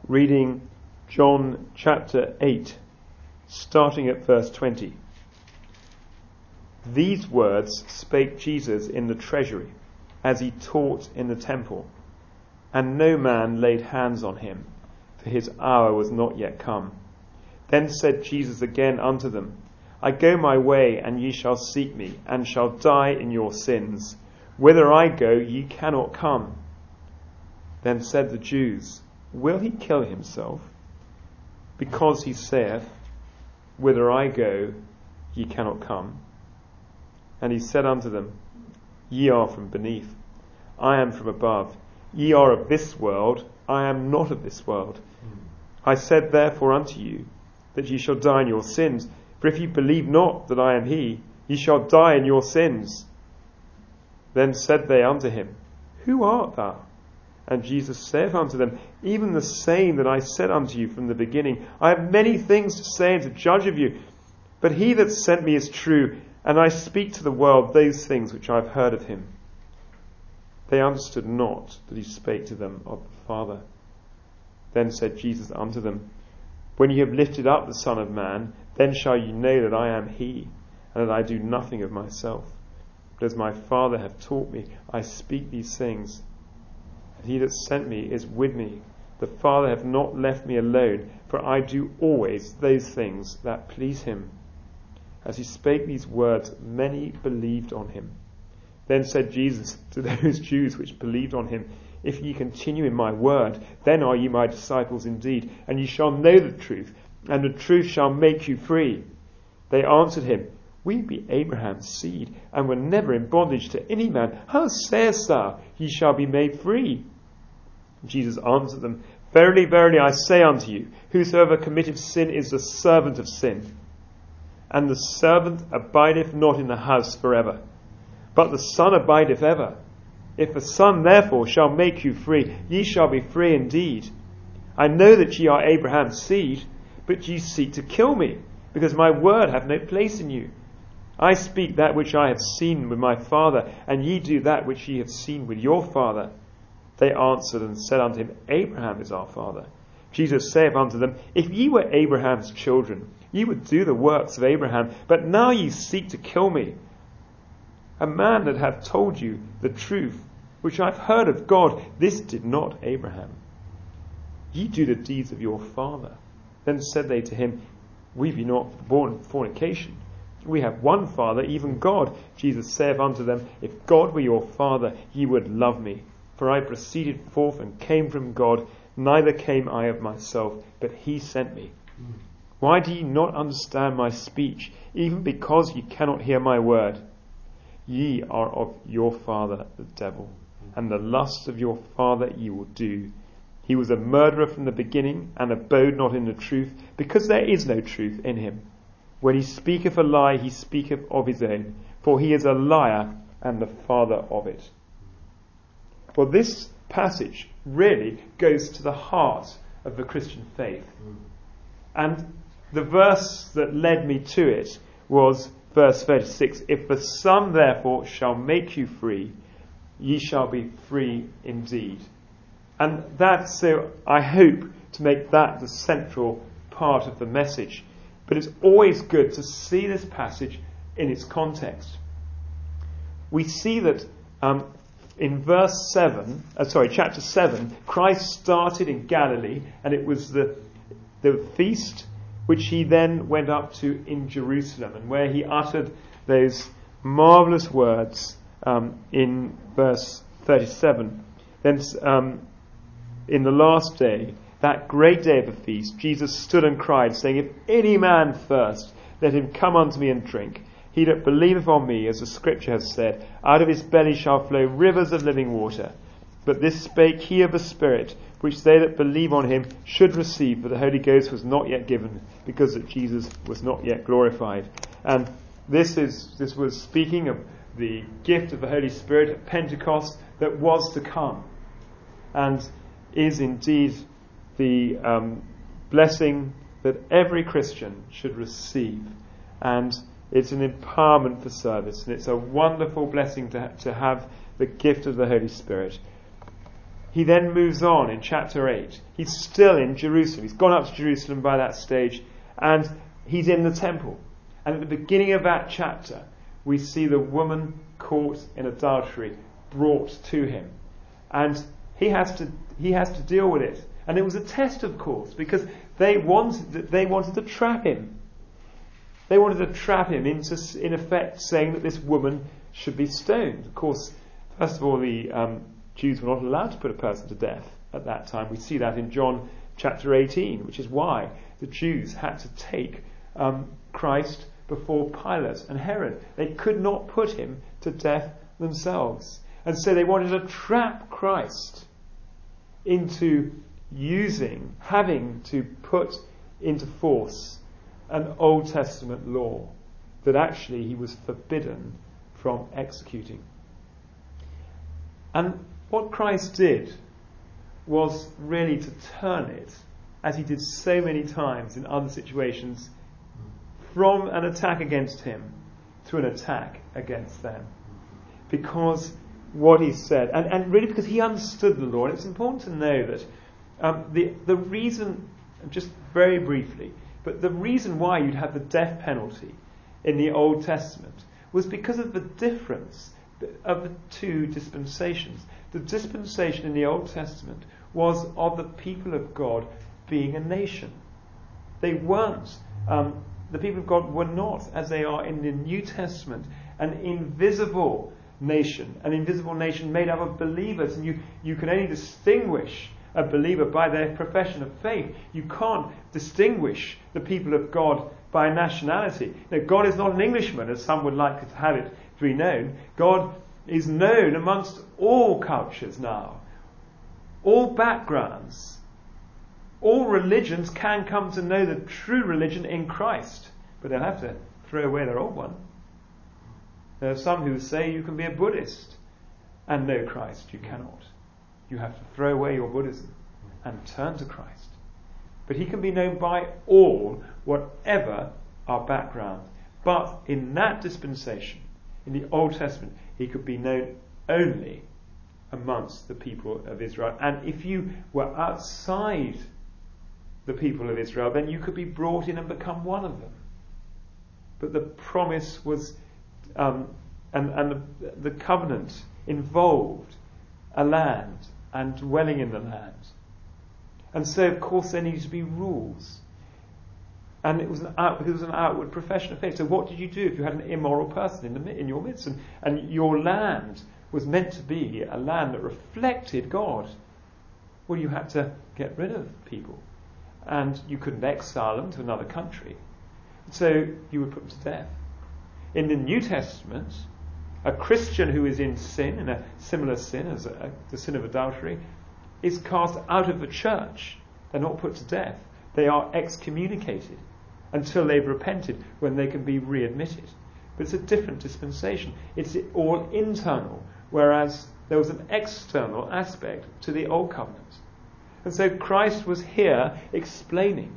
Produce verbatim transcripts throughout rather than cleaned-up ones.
reading John chapter eight, starting at verse twenty. These words spake Jesus in the treasury, as he taught in the temple, and no man laid hands on him, for his hour was not yet come. Then said Jesus again unto them, I go my way, and ye shall seek me, and shall die in your sins. Whither I go, ye cannot come. Then said the Jews, Will he kill himself? Because he saith, Whither I go, ye cannot come. And he said unto them, Ye are from beneath, I am from above. Ye are of this world, I am not of this world. I said therefore unto you, that ye shall die in your sins. For if ye believe not that I am he, ye shall die in your sins. Then said they unto him, Who art thou? And Jesus saith unto them, Even the same that I said unto you from the beginning. I have many things to say and to judge of you, but he that sent me is true, and I speak to the world those things which I have heard of him. They understood not that he spake to them of the Father. Then said Jesus unto them, When ye have lifted up the Son of Man, then shall ye know that I am he, and that I do nothing of myself. But as my Father hath taught me, I speak these things. And he that sent me is with me. The Father hath not left me alone, for I do always those things that please him. As he spake these words, many believed on him. Then said Jesus to those Jews which believed on him, If ye continue in my word, then are ye my disciples indeed, and ye shall know the truth, and the truth shall make you free. They answered him, We be Abraham's seed, and were never in bondage to any man. How sayest thou, Ye shall be made free? Jesus answered them, Verily, verily, I say unto you, whosoever committeth sin is the servant of sin. And the servant abideth not in the house forever, but the Son abideth ever. If the Son therefore shall make you free, ye shall be free indeed. I know that ye are Abraham's seed, but ye seek to kill me, because my word hath no place in you. I speak that which I have seen with my father, and ye do that which ye have seen with your father. They answered and said unto him, Abraham is our father. Jesus saith unto them, If ye were Abraham's children, ye would do the works of Abraham, but now ye seek to kill me, a man that hath told you the truth, which I have heard of God. This did not Abraham. Ye do the deeds of your father. Then said they to him, We be not born of fornication. We have one Father, even God. Jesus saith unto them, If God were your Father, ye would love me. For I proceeded forth and came from God, neither came I of myself, but he sent me. Why do ye not understand my speech, even because ye cannot hear my word? Ye are of your father the devil, and the lusts of your father ye will do. He was a murderer from the beginning, and abode not in the truth, because there is no truth in him. When he speaketh a lie, he speaketh of his own, for he is a liar and the father of it. Well, this passage really goes to the heart of the Christian faith. And the verse that led me to it was verse thirty-six. If the Son therefore shall make you free, ye shall be free indeed. And that's so, I hope, to make that the central part of the message. But it's always good to see this passage in its context. We see that um, in verse seven, uh, sorry, chapter seven, Christ started in Galilee, and it was the the feast which he then went up to in Jerusalem, and where he uttered those marvellous words um, in verse thirty-seven. Then um, in the last day, that great day of the feast, Jesus stood and cried, saying, If any man thirst, let him come unto me and drink. He that believeth on me, as the scripture has said, out of his belly shall flow rivers of living water. But this spake he of the Spirit, which they that believe on him should receive, for the Holy Ghost was not yet given, because that Jesus was not yet glorified. And this is this was speaking of the gift of the Holy Spirit at Pentecost that was to come, and is indeed the um, blessing that every Christian should receive. And it's an empowerment for service, and it's a wonderful blessing to ha- to have the gift of the Holy Spirit. he then moves on in chapter eight. He's still in Jerusalem. He's gone up to Jerusalem by that stage, and he's in the temple. And at the beginning of that chapter, we see the woman caught in adultery brought to him. And he has to he has to deal with it. And it was a test, of course, because they wanted they wanted to trap him. They wanted to trap him into, in effect, saying that this woman should be stoned. Of course, first of all, the um, Jews were not allowed to put a person to death at that time. We see that in John chapter eighteen, which is why the Jews had to take um, Christ before Pilate and Herod. They could not put him to death themselves. And so they wanted to trap Christ into using, having to put into force an Old Testament law that actually he was forbidden from executing. And what Christ did was really to turn it, as he did so many times in other situations, from an attack against him to an attack against them. Because what he said, and, and really because he understood the law, and it's important to know that um, the, the reason, just very briefly, but the reason why you'd have the death penalty in the Old Testament was because of the difference of the two dispensations. The dispensation in the Old Testament was of the people of God being a nation. They weren't, um, the people of God were not, as they are in the New Testament, an invisible nation, an invisible nation made up of believers, and you, you can only distinguish a believer by their profession of faith. You can't distinguish the people of God by nationality. Now, God is not an Englishman, as some would like to have it to be known. God is known amongst all cultures now, all backgrounds. All religions can come to know the true religion in Christ, but they'll have to throw away their old one. There are some who say you can be a Buddhist and know Christ. You cannot. You have to throw away your Buddhism and turn to Christ. But he can be known by all, whatever our background. But in that dispensation, in the Old Testament, he could be known only amongst the people of Israel. And if you were outside the people of Israel, then you could be brought in and become one of them. But the promise was, um, and, and the, the covenant involved a land and dwelling in the land. And so, of course, there needed to be rules. And it was an out, it was an outward profession of faith. So what did you do if you had an immoral person in, the, in your midst? And, and your land was meant to be a land that reflected God. Well, you had to get rid of people. And you couldn't exile them to another country. So you would put them to death. In the New Testament, a Christian who is in sin, in a similar sin as a, the sin of adultery, is cast out of the church. They're not put to death. They are excommunicated until they've repented, when they can be readmitted. But it's a different dispensation. It's all internal, whereas there was an external aspect to the Old Covenant. And so Christ was here explaining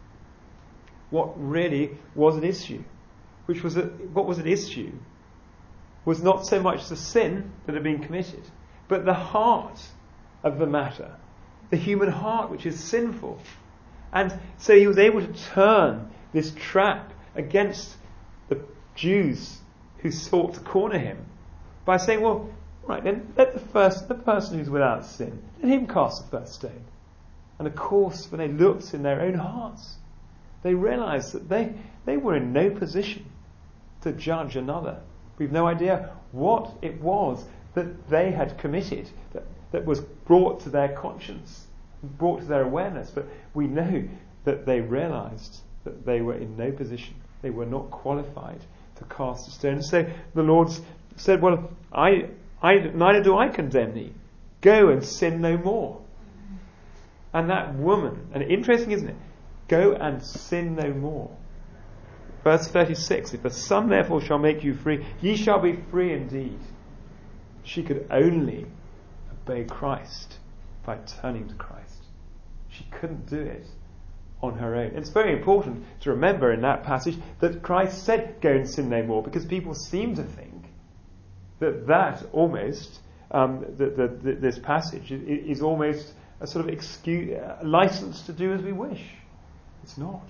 what really was an issue, which was a, what was an issue was not so much the sin that had been committed, but the heart of the matter, the human heart, which is sinful. And so he was able to turn this trap against the Jews who sought to corner him by saying, well, right, then let the first, the person who's without sin, let him cast the first stone. And of course, when they looked in their own hearts, they realized that they, they were in no position to judge another. We've no idea what it was that they had committed that, that was brought to their conscience, brought to their awareness. But we know that they realized that they were in no position. They were not qualified to cast a stone. So the Lord said, well, I, I, neither do I condemn thee. Go and sin no more. And that woman, and interesting, isn't it? Go and sin no more. Verse thirty-six, if the Son therefore shall make you free, ye shall be free indeed. She could only obey Christ by turning to Christ. She couldn't do it on her own. It's very important to remember in that passage that Christ said, go and sin no more, because people seem to think that that almost um, the, the, the, this passage is almost a sort of excuse, a license to do as we wish. It's not.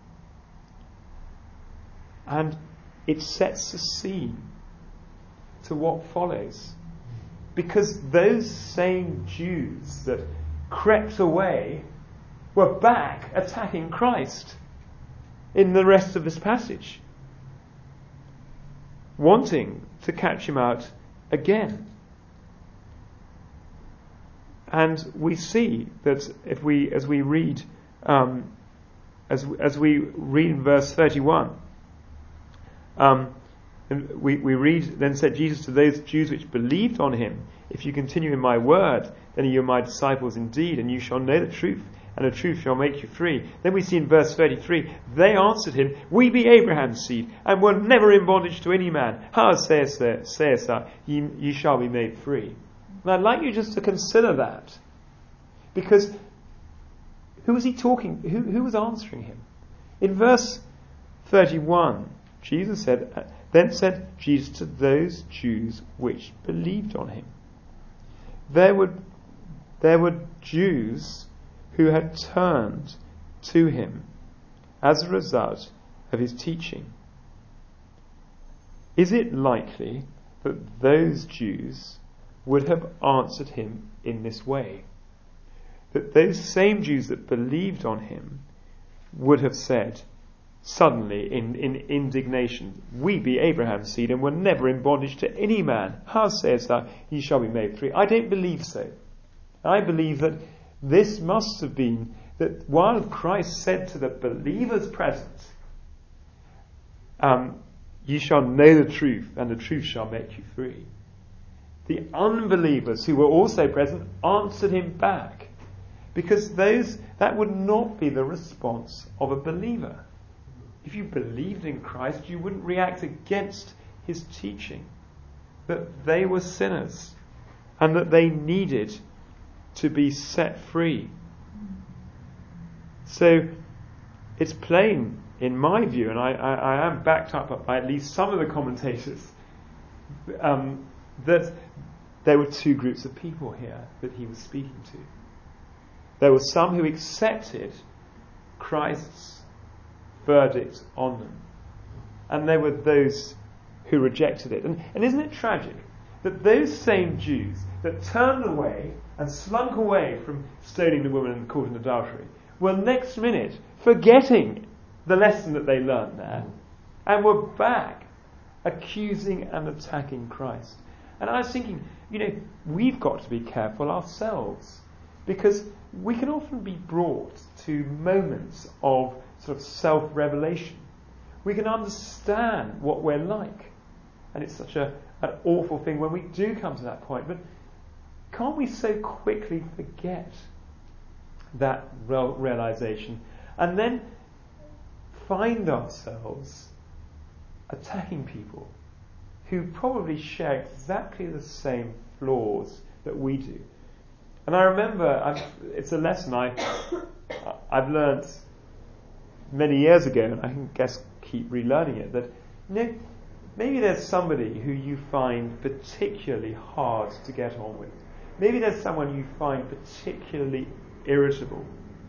And it sets the scene to what follows. Because those same Jews that crept away were back attacking Christ in the rest of this passage, wanting to catch him out again. And we see that if we, as we read, um, as as we read in verse thirty-one, um, and we we read, then said Jesus to those Jews which believed on him, if you continue in my word, then are you my disciples indeed, and you shall know the truth, and the truth shall make you free. Then we see in verse thirty-three, they answered him, we be Abraham's seed, and were never in bondage to any man. How sayest thou, sayest thou, ye, ye shall be made free? And I'd like you just to consider that. Because who was he talking, who, who was answering him? In verse thirty-one, Jesus said, then said Jesus to those Jews which believed on him. There were, there were Jews who had turned to him as a result of his teaching. Is it likely that those Jews would have answered him in this way? That those same Jews that believed on him would have said, suddenly in, in indignation, we be Abraham's seed and were never in bondage to any man. How sayest thou, ye shall be made free? I don't believe so. I believe that this must have been that while Christ said to the believers present, um, ye shall know the truth, and the truth shall make you free, the unbelievers who were also present answered him back, because those that would not be the response of a believer. If you believed in Christ, you wouldn't react against his teaching that they were sinners and that they needed to be set free. So it's plain, in my view, and I, I, I am backed up by at least some of the commentators, um, that there were two groups of people here that he was speaking to. There were some who accepted Christ's verdict on them, and there were those who rejected it. And, and isn't it tragic that those same Jews that turned away and slunk away from stoning the woman caught in adultery were next minute forgetting the lesson that they learned there and were back accusing and attacking Christ. And I was thinking, you know, we've got to be careful ourselves, because we can often be brought to moments of sort of self-revelation. We can understand what we're like, and it's such a, an awful thing when we do come to that point. But can't we so quickly forget that real realization and then find ourselves attacking people who probably share exactly the same flaws that we do? And I remember, I've, it's a lesson I, I've learned many years ago, and I can guess keep relearning it, that, you know, maybe there's somebody who you find particularly hard to get on with. Maybe there's someone you find particularly irritable.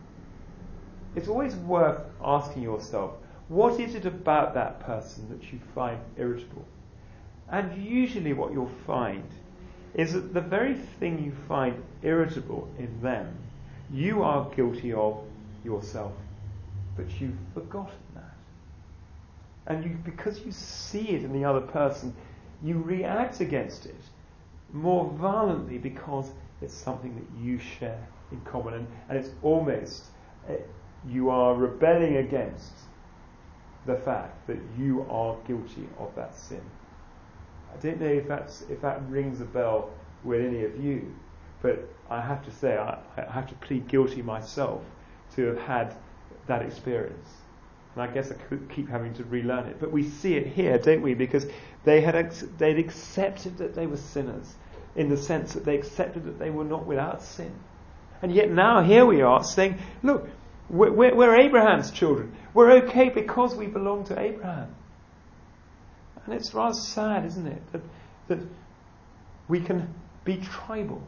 It's always worth asking yourself, what is it about that person that you find irritable? And usually what you'll find is that the very thing you find irritable in them, you are guilty of yourself. But you've forgotten that. And you, because you see it in the other person, you react against it more violently because it's something that you share in common. And, and it's almost, uh, you are rebelling against the fact that you are guilty of that sin. I don't know if that's if that rings a bell with any of you, but I have to say I, I have to plead guilty myself to have had that experience, and I guess I could keep having to relearn it. But we see it here, don't we? Because they had ex- they'd accepted that they were sinners, in the sense that they accepted that they were not without sin, and yet now here we are saying, "Look, we're, we're, we're Abraham's children. We're okay because we belong to Abraham." And it's rather sad, isn't it, that that we can be tribal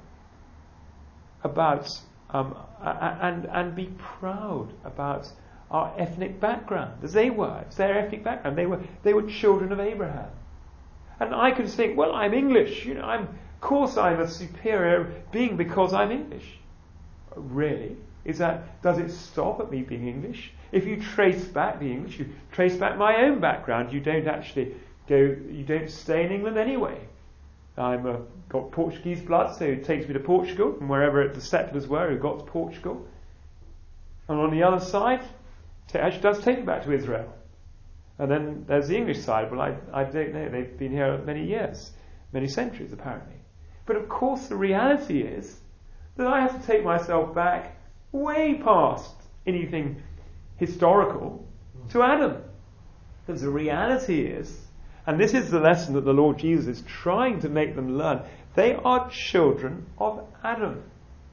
about um, and and be proud about our ethnic background, as they were. It's their ethnic background. They were they were children of Abraham. And I could think, well, I'm English. You know, I'm of course I'm a superior being because I'm English. Really? Is that, does it stop at me being English? If you trace back the English, you trace back my own background, you don't actually go, you don't stay in England anyway. I'm a, got Portuguese blood, so it takes me to Portugal, and wherever the settlers were who got to Portugal. And on the other side, it actually does take me back to Israel. And then there's the English side. Well, I, I don't know, they've been here many years, many centuries apparently. But of course the reality is that I have to take myself back way past anything historical to Adam. Because the reality is, and this is the lesson that the Lord Jesus is trying to make them learn, they are children of Adam.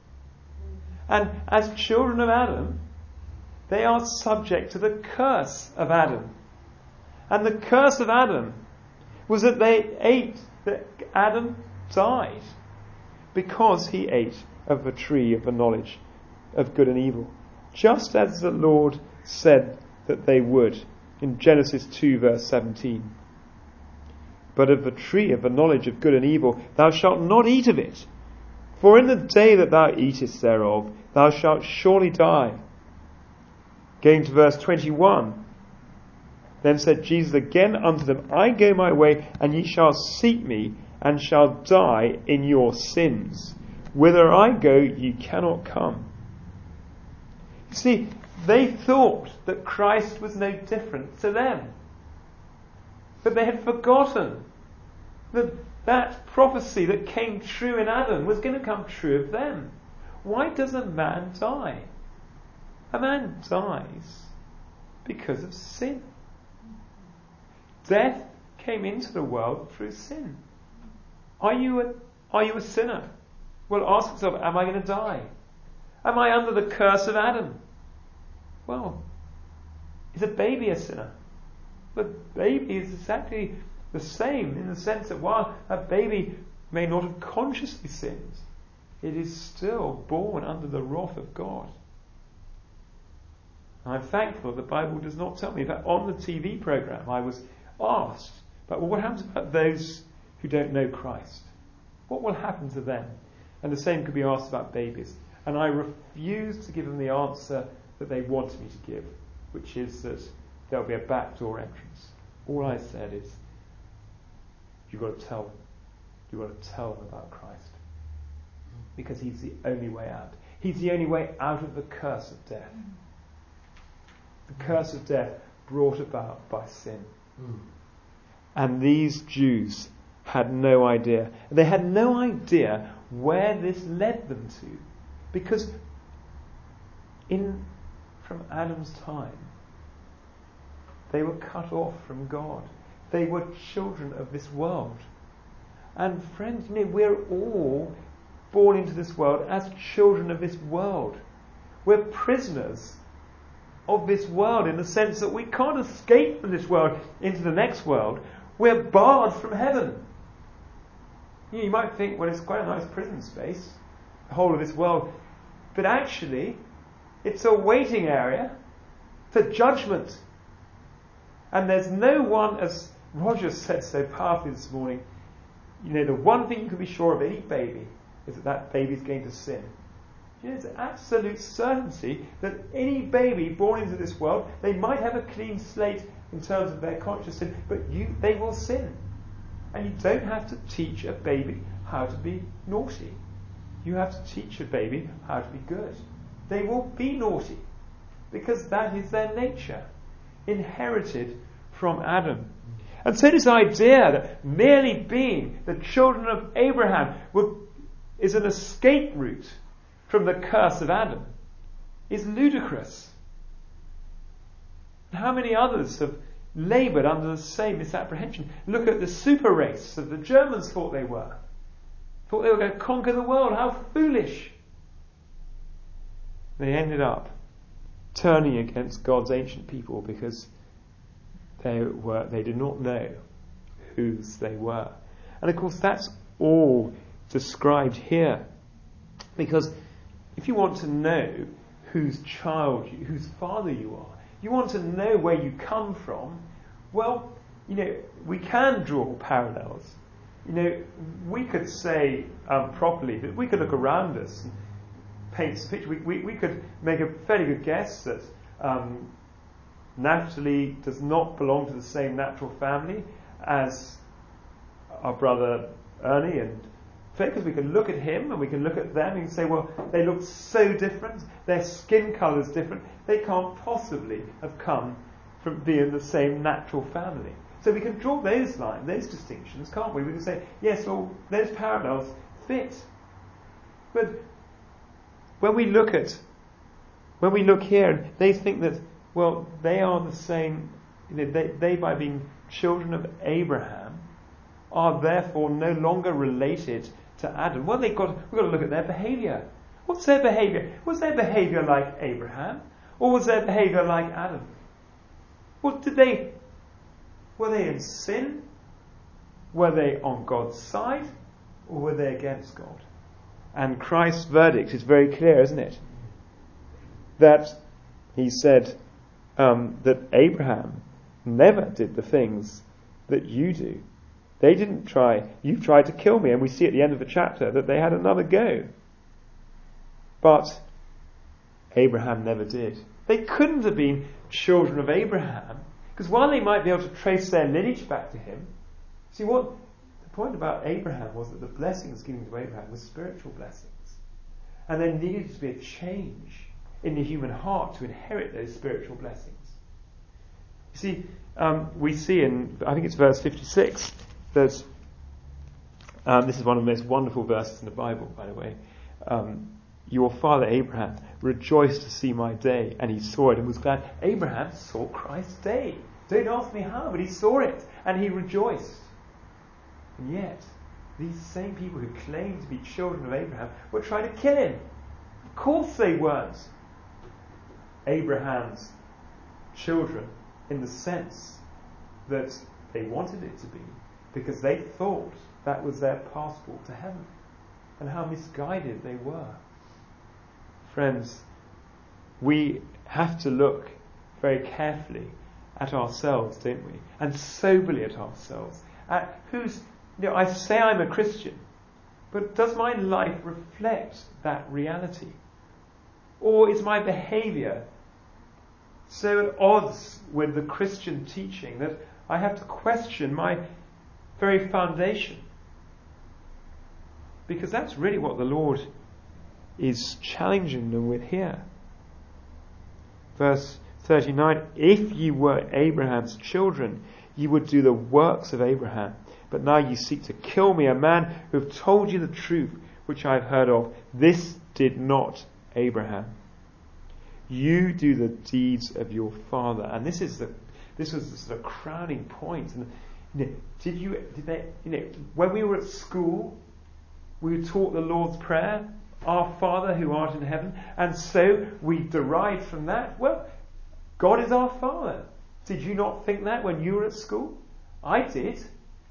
And as children of Adam, they are subject to the curse of Adam. And the curse of Adam was that they ate, that Adam died because he ate of the tree of the knowledge of good and evil, just as the Lord said that they would in Genesis two verse seventeen. But of the tree of the knowledge of good and evil thou shalt not eat of it, for in the day that thou eatest thereof thou shalt surely die. Going to verse twenty-one. Then said Jesus again unto them, I go my way, and ye shall seek me, and shall die in your sins. Whither I go, ye cannot come. You see, they thought that Christ was no different to them. But they had forgotten that that prophecy that came true in Adam was going to come true of them. Why does a man die? A man dies because of sin. Death came into the world through sin. Are you a, are you a sinner? Well, ask yourself, am I going to die? Am I under the curse of Adam? Well, is a baby a sinner? The baby is exactly the same in the sense that while a baby may not have consciously sinned, it is still born under the wrath of God. And I'm thankful the Bible does not tell me that. On the T V programme I was asked, but well, what happens about those who don't know Christ? What will happen to them? And the same could be asked about babies. And I refused to give them the answer that they wanted me to give, which is that there'll be a backdoor entrance. All I said is, you've got to tell them. You've got to tell them about Christ. Because he's the only way out. He's the only way out of the curse of death. The curse of death brought about by sin. Mm. And these Jews had no idea. They had no idea where this led them to. Because in from Adam's time, they were cut off from God. They were children of this world. And friends, you know, we're all born into this world as children of this world. We're prisoners of this world in the sense that we can't escape from this world into the next world. We're barred from heaven. You know, you might think, well, it's quite a nice prison space, the whole of this world. But actually, it's a waiting area for judgment. And there's no one, as Roger said so powerfully this morning, you know, the one thing you can be sure of any baby is that that baby's going to sin. You know, it's an absolute certainty that any baby born into this world, they might have a clean slate in terms of their conscious sin, but you, they will sin. And you don't have to teach a baby how to be naughty. You have to teach a baby how to be good. They will be naughty because that is their nature, inherited from Adam. And so this idea that merely being the children of Abraham would, is an escape route from the curse of Adam is ludicrous. How many others have laboured under the same misapprehension? Look at the super race that the Germans thought they were. Thought they were going to conquer the world. How foolish. They ended up turning against God's ancient people because they were they did not know whose they were. And of course that's all described here. Because if you want to know whose child, you, whose father you are, you want to know where you come from, well, you know, we can draw parallels. You know, we could say um, properly that we could look around us and paint a picture. We, we, we could make a fairly good guess that um, Naphtali does not belong to the same natural family as our brother Ernie and because we can look at him and we can look at them and say, well, they look so different, their skin colour's different, they can't possibly have come from being the same natural family. So we can draw those lines, those distinctions, can't we? We can say, yes, well, those parallels fit. But when we look at, when we look here, they think that, well, they are the same, you know, they, they by being children of Abraham are therefore no longer related to Adam. Well, they've got, we've got to look at their behaviour. What's their behaviour? Was their behaviour like Abraham? Or was their behaviour like Adam? What did they, were they in sin? Were they on God's side? Or were they against God? And Christ's verdict is very clear, isn't it? That he said um, that Abraham never did the things that you do. They didn't try, you tried to kill me, and we see at the end of the chapter that they had another go. But Abraham never did. They couldn't have been children of Abraham, because while they might be able to trace their lineage back to him, see what the point about Abraham was that the blessings given to Abraham were spiritual blessings. And there needed to be a change in the human heart to inherit those spiritual blessings. You see, um, we see in, I think it's verse fifty-six, that um, this is one of the most wonderful verses in the Bible, by the way. Um, Your father Abraham rejoiced to see my day, and he saw it and was glad. Abraham saw Christ's day. Don't ask me how, but he saw it and he rejoiced. And yet, these same people who claimed to be children of Abraham were trying to kill him. Of course they weren't Abraham's children in the sense that they wanted it to be, because they thought that was their passport to heaven. And how misguided they were. Friends, we have to look very carefully at ourselves, don't we? And soberly at ourselves. At who's, you know, I say I'm a Christian, but does my life reflect that reality? Or is my behaviour so at odds with the Christian teaching that I have to question my very foundation? Because that's really what the Lord is challenging them with here. Verse thirty-nine, if you were Abraham's children, you would do the works of Abraham. But now you seek to kill me, a man who have told you the truth, which I have heard of. This did not Abraham. You do the deeds of your father. And this is the this was the sort of crowning point. And you know, did you did they you know when we were at school, we were taught the Lord's Prayer, our Father who art in heaven, and so we derived from that, well, God is our Father. Did you not think that when you were at school? I did.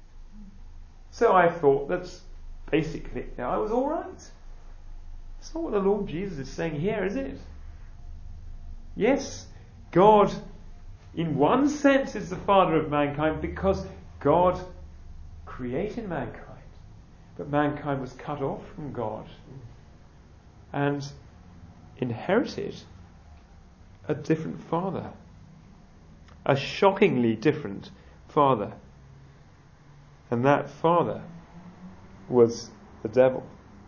So I thought that's basically, you know, I was all right. That's not what the Lord Jesus is saying here, is it? Yes, God, in one sense, is the Father of mankind because God created mankind. But mankind was cut off from God and inherited a different father. A shockingly different father. And that father was the devil.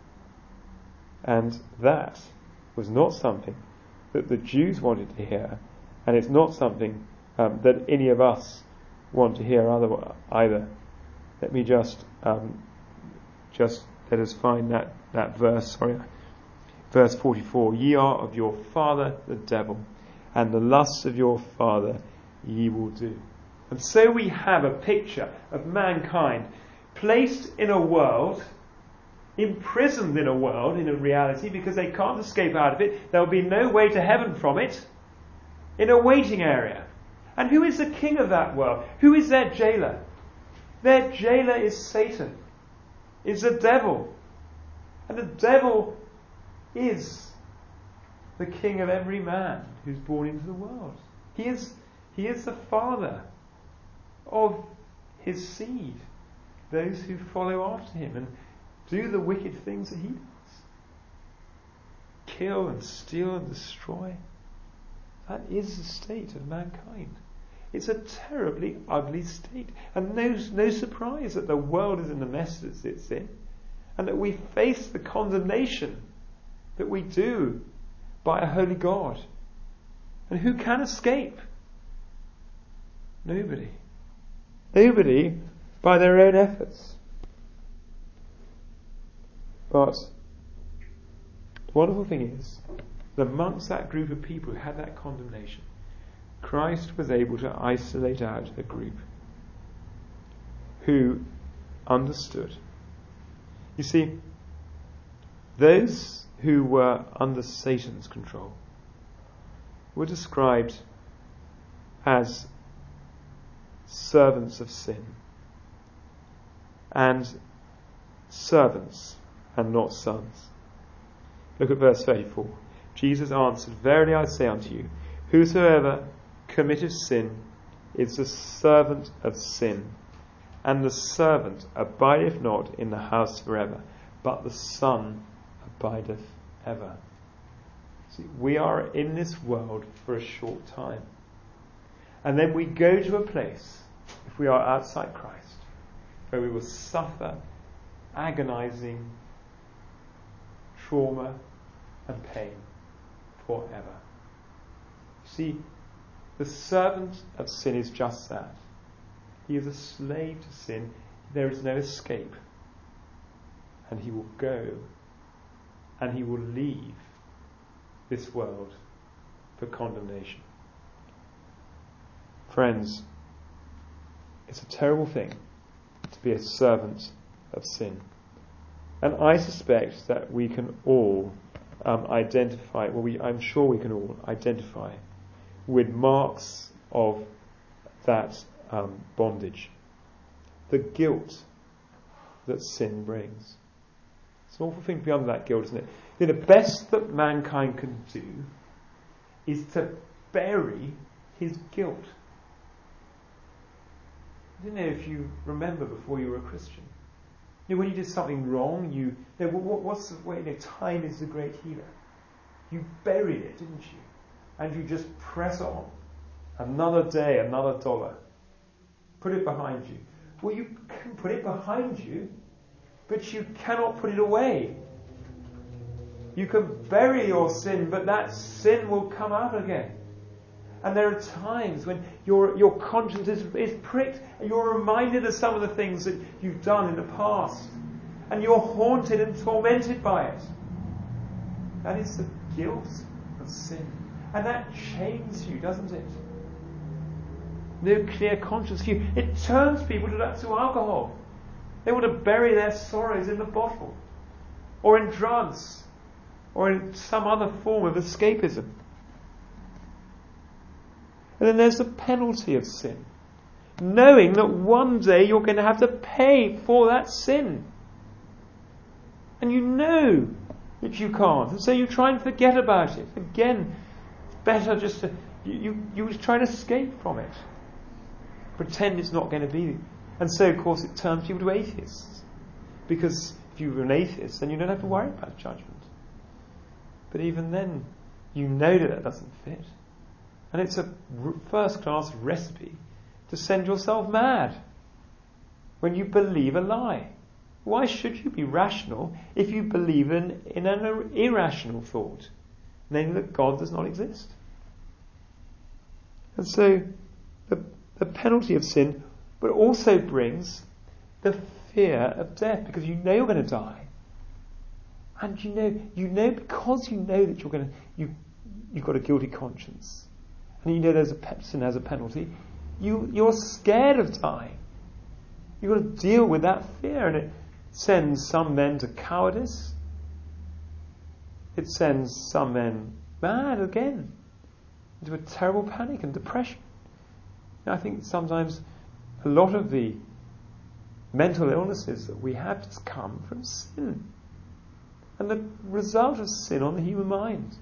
And that was not something that the Jews wanted to hear, and it's not something um, that any of us want to hear other, either. Let me just um, just let us find that, that verse, sorry. Verse forty-four, ye are of your father the devil, and the lusts of your father ye will do. And so we have a picture of mankind placed in a world, imprisoned in a world, in a reality, because they can't escape out of it. There will be no way to heaven from it, in a waiting area. And who is the king of that world? Who is their jailer? Their jailer is Satan. It's the devil. And the devil is the king of every man who's born into the world. He is, he is the father of his seed, those who follow after him and do the wicked things that he does. Kill and steal and destroy. That is the state of mankind. It's a terribly ugly state. And no, no surprise that the world is in the mess that it's in, and that we face the condemnation that we do by a holy God. And who can escape? Nobody. Nobody by their own efforts. But the wonderful thing is that amongst that group of people who had that condemnation, Christ was able to isolate out a group who understood. You see, those who were under Satan's control were described as servants of sin, and servants and not sons. Look at verse thirty-four. Jesus answered, "Verily I say unto you, whosoever committeth sin is the servant of sin, and the servant abideth not in the house forever, but the Son abideth ever." See, we are in this world for a short time. And then we go to a place, if we are outside Christ, where we will suffer agonizing trauma and pain forever. See, the servant of sin is just that. He is a slave to sin. There is no escape. And he will go and he will leave this world for condemnation. Friends, it's a terrible thing to be a servant of sin. And I suspect that we can all um, identify, well, we, I'm sure we can all identify with marks of that um, bondage. The guilt that sin brings. It's an awful thing to be under that guilt, isn't it? You know, the best that mankind can do is to bury his guilt. I don't know if you remember before you were a Christian. You know, when you did something wrong, you, you know, what, what's the way? You know, time is the great healer. You buried it, didn't you? And you just press on. Another day, another dollar. Put it behind you. Well, you can put it behind you, but you cannot put it away. You can bury your sin, but that sin will come out again. And there are times when your your conscience is, is pricked, and you're reminded of some of the things that you've done in the past, and you're haunted and tormented by it. That is the guilt of sin. And that chains you, doesn't it? No clear conscience for you. It turns people to, to alcohol. They want to bury their sorrows in the bottle, or in drugs, or in some other form of escapism. And then there's the penalty of sin. Knowing that one day you're going to have to pay for that sin. And you know that you can't. And so you try and forget about it. Again, it's better just to... You, you, you try and escape from it. Pretend it's not going to be. And so, of course, it turns people to atheists. Because if you're an atheist, then you don't have to worry about judgment. But even then, you know that that doesn't fit. And it's a first-class recipe to send yourself mad when you believe a lie. Why should you be rational if you believe in, in an irrational thought, namely that God does not exist? And so the, the penalty of sin, but also brings the fear of death, because you know you're going to die. And you know, you know because you know that you're going to, you, you've got a guilty conscience. And you know there's a pe- sin has a penalty. You, you're scared of dying. You've got to deal with that fear. And it sends some men to cowardice. It sends some men mad again. Into a terrible panic and depression. And I think sometimes a lot of the mental illnesses that we have just come from sin. and the result of sin on the human mind.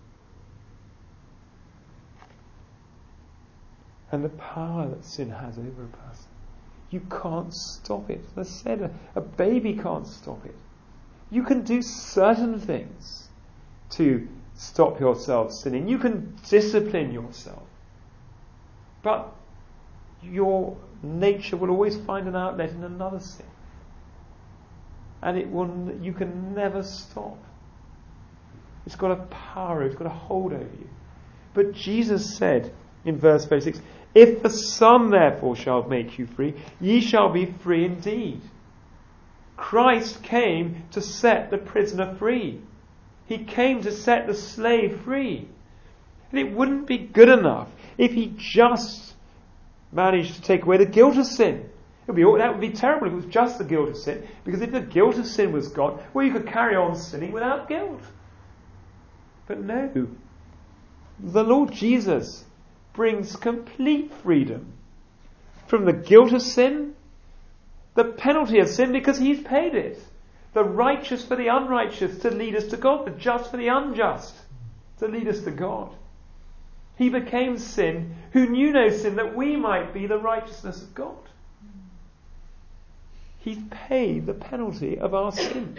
And the power that sin has over a person. You can't stop it. As I said, a, a baby can't stop it. You can do certain things to stop yourself sinning. You can discipline yourself. But your nature will always find an outlet in another sin. And it will. You can never stop. It's got a power, it's got a hold over you. But Jesus said in verse thirty-six, "If the Son therefore shall make you free, ye shall be free indeed." Christ came to set the prisoner free. He came to set the slave free. And it wouldn't be good enough if he just managed to take away the guilt of sin. It would be, that would be terrible if it was just the guilt of sin. Because if the guilt of sin was gone, well, you could carry on sinning without guilt. But no. The Lord Jesus brings complete freedom from the guilt of sin, the penalty of sin, because he's paid it. The righteous for the unrighteous to lead us to God, the just for the unjust to lead us to God. He became sin who knew no sin, that we might be the righteousness of God. He's paid the penalty of our sin.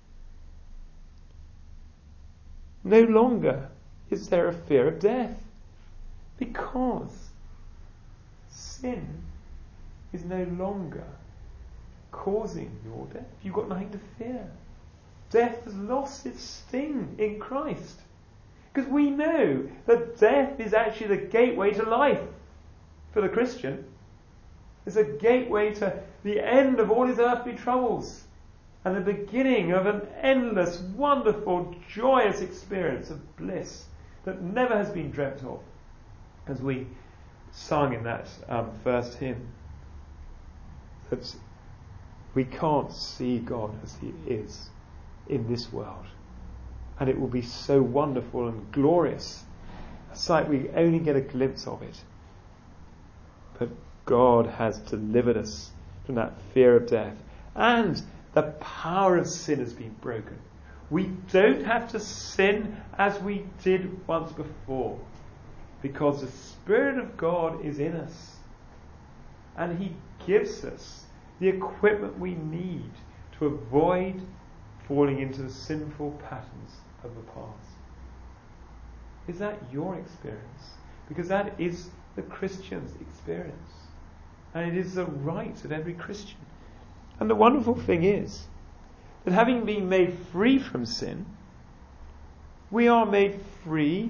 No longer is there a fear of death, because sin is no longer causing your death. You've got nothing to fear. Death has lost its sting in Christ. Because we know that death is actually the gateway to life for the Christian. It's a gateway to the end of all his earthly troubles and the beginning of an endless, wonderful, joyous experience of bliss that never has been dreamt of, as we sung in that um, first hymn. That we can't see God as he is in this world. And it will be so wonderful and glorious, a sight we only get a glimpse of it. But God has delivered us from that fear of death, and the power of sin has been broken. We don't have to sin as we did once before, because the Spirit of God is in us, and he gives us the equipment we need to avoid falling into the sinful patterns of the past. Is that your experience? Because that is the Christian's experience. And it is the right of every Christian. And the wonderful thing is that having been made free from sin, we are made free,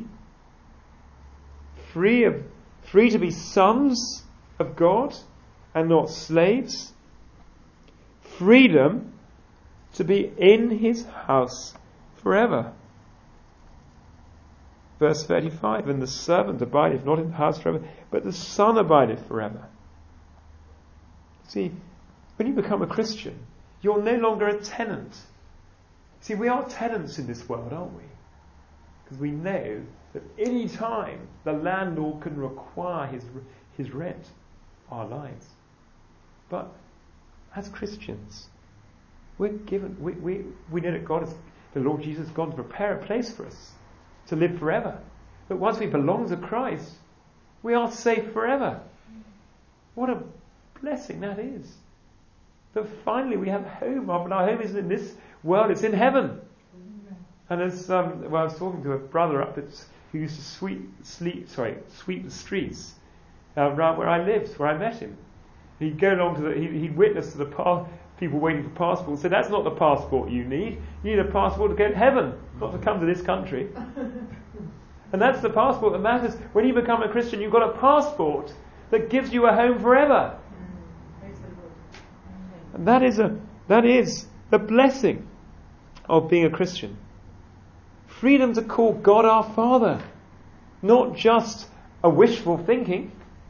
free of, free to be sons of God and not slaves. Freedom to be in his house forever. Verse thirty-five, "And the servant abideth not in the house forever, but the Son abideth forever." See, when you become a Christian, you're no longer a tenant. See, we are tenants in this world, aren't we? Because we know that any time the landlord can require his his rent, our lives. But as Christians, we're given, we, we, we know that God has, the Lord Jesus has gone to prepare a place for us to live forever. But once we belong to Christ, we are safe forever. What a blessing that is. That finally we have home, but our home isn't in this world, it's in heaven. And as um, well, I was talking to a brother up at, who used to sweep, sleep, sorry, sweep the streets uh, around where I lived, where I met him. He'd go along to the, he, he'd witness to the pa- people waiting for passports. Said, "That's not the passport you need. You need a passport to go to heaven, not to come to this country." And that's the passport that matters. When you become a Christian, you've got a passport that gives you a home forever. And that is a that is the blessing of being a Christian. Freedom to call God our Father, not just a wishful thinking,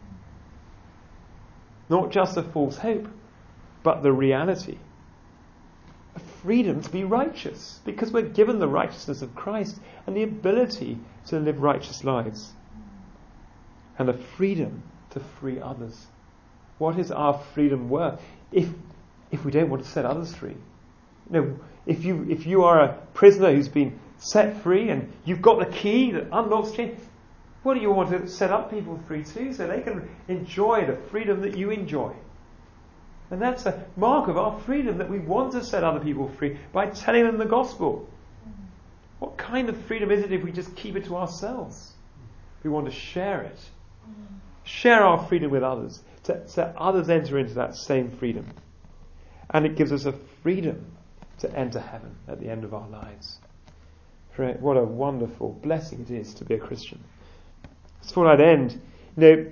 not just a false hope, but the reality. A freedom to be righteous, because we're given the righteousness of Christ and the ability to live righteous lives. And a freedom to free others. What is our freedom worth if if we don't want to set others free? You know, If you if you are a prisoner who's been set free and you've got the key that unlocks chains, what do you want to set up people free too, so they can enjoy the freedom that you enjoy? And that's a mark of our freedom, that we want to set other people free by telling them the gospel. What kind of freedom is it if we just keep it to ourselves? We want to share it. Share our freedom with others, to let others enter into that same freedom. And it gives us a freedom to enter heaven at the end of our lives. What a wonderful blessing it is to be a Christian. I thought I'd end. You know,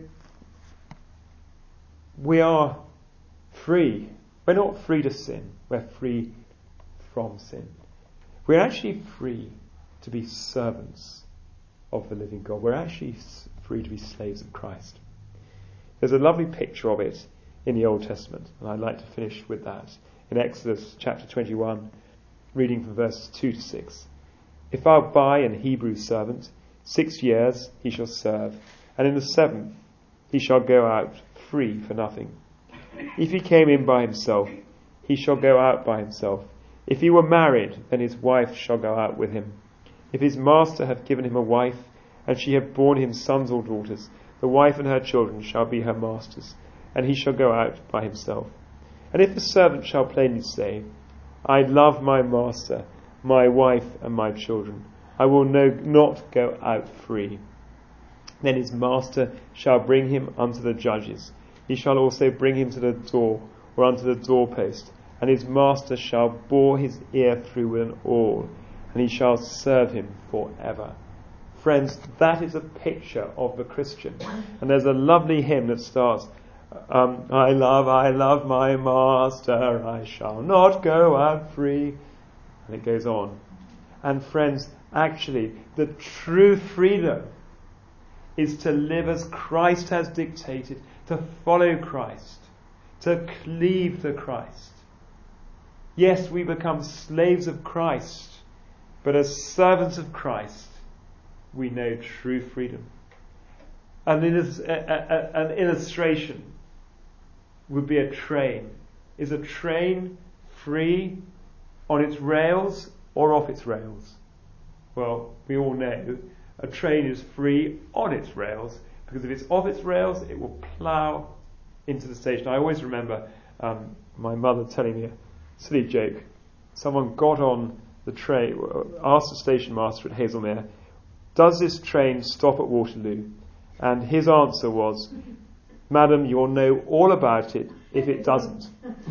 we are free. We're not free to sin. We're free from sin. We're actually free to be servants of the living God. We're actually free to be slaves of Christ. There's a lovely picture of it in the Old Testament, and I'd like to finish with that. In Exodus chapter twenty-one, reading from verses two to six. If I buy an Hebrew servant, six years he shall serve, and in the seventh he shall go out free for nothing. If he came in by himself, he shall go out by himself. If he were married, then his wife shall go out with him. If his master have given him a wife, and she have borne him sons or daughters, the wife and her children shall be her master's, and he shall go out by himself. And if the servant shall plainly say, I love my master, my wife, and my children, I will no, not go out free. Then his master shall bring him unto the judges. He shall also bring him to the door, or unto the doorpost, and his master shall bore his ear through with an awl, and he shall serve him forever. Friends, that is a picture of the Christian. And there's a lovely hymn that starts, um, I love, I love my master, I shall not go out free. And it goes on. And friends, actually, the true freedom is to live as Christ has dictated, to follow Christ, to cleave to Christ. Yes, we become slaves of Christ, but as servants of Christ, we know true freedom. And an illustration would be a train. Is a train free on its rails or off its rails? Well, we all know a train is free on its rails, because if it's off its rails, it will plough into the station. I always remember um, my mother telling me a silly joke. Someone got on the train, asked the station master at Hazelmere, does this train stop at Waterloo? And his answer was, Madam, you'll know all about it if it doesn't.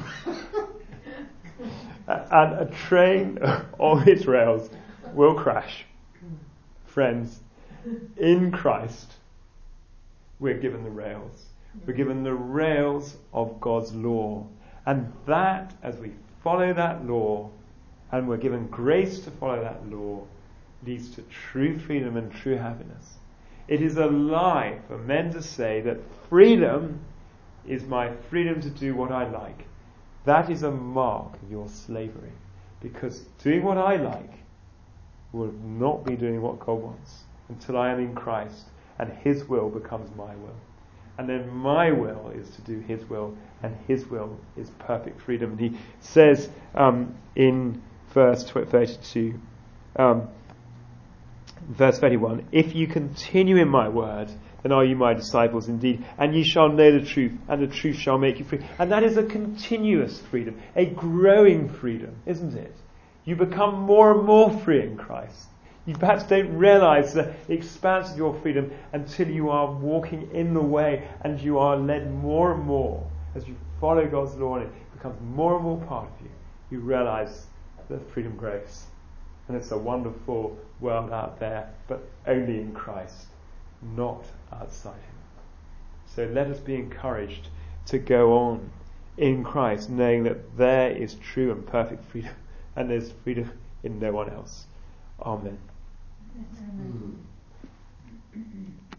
And a train on its rails will crash. Friends, in Christ, we're given the rails. We're given the rails of God's law. And that, as we follow that law, and we're given grace to follow that law, leads to true freedom and true happiness. It is a lie for men to say that freedom is my freedom to do what I like. That is a mark of your slavery. Because doing what I like will not be doing what God wants until I am in Christ and His will becomes my will. And then my will is to do His will, and His will is perfect freedom. And He says um, in verse thirty-two, um, verse thirty-one, if you continue in my word, then are you my disciples indeed, and ye shall know the truth, and the truth shall make you free. And that is a continuous freedom, a growing freedom, isn't it? You become more and more free in Christ. You perhaps don't realize the expanse of your freedom until you are walking in the way and you are led more and more as you follow God's law and it becomes more and more part of you. You realize that freedom grows. And it's a wonderful world out there, but only in Christ, not outside Him. So let us be encouraged to go on in Christ, knowing that there is true and perfect freedom, and there's freedom in no one else. Amen. Amen.